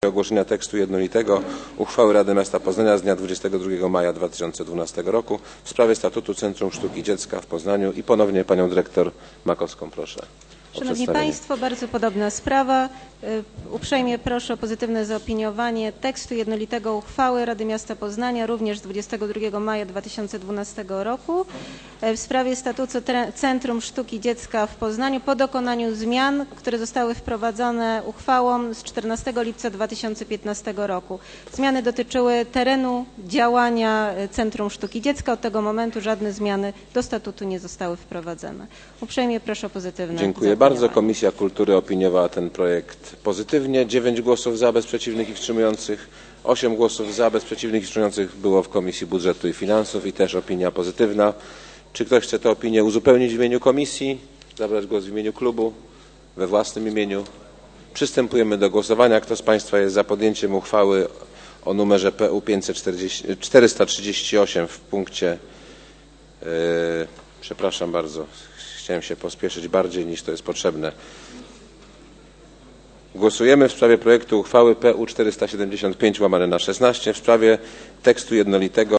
ogłoszenia tekstu jednolitego uchwały Rady Miasta Poznania z dnia 22 maja 2012 roku w sprawie statutu Centrum Sztuki Dziecka w Poznaniu i ponownie panią dyrektor Makowską proszę. Szanowni Państwo, bardzo podobna sprawa. Uprzejmie proszę o pozytywne zaopiniowanie tekstu jednolitego uchwały Rady Miasta Poznania również z 22 maja 2012 roku w sprawie statutu Centrum Sztuki Dziecka w Poznaniu po dokonaniu zmian, które zostały wprowadzone uchwałą z 14 lipca 2015 roku. Zmiany dotyczyły terenu działania Centrum Sztuki Dziecka. Od tego momentu żadne zmiany do statutu nie zostały wprowadzone. Uprzejmie proszę o pozytywne Dziękuję bardzo. Komisja Kultury opiniowała ten projekt pozytywnie. 9 głosów za, bez przeciwnych i wstrzymujących. 8 głosów za, bez przeciwnych i wstrzymujących było w Komisji Budżetu i Finansów i też opinia pozytywna. Czy ktoś chce tę opinię uzupełnić w imieniu komisji? Zabrać głos w imieniu klubu? We własnym imieniu? Przystępujemy do głosowania. Kto z Państwa jest za podjęciem uchwały o numerze PU 438 w punkcie... przepraszam bardzo, chciałem się pospieszyć bardziej niż to jest potrzebne. Głosujemy w sprawie projektu uchwały PU 475/16 w sprawie tekstu jednolitego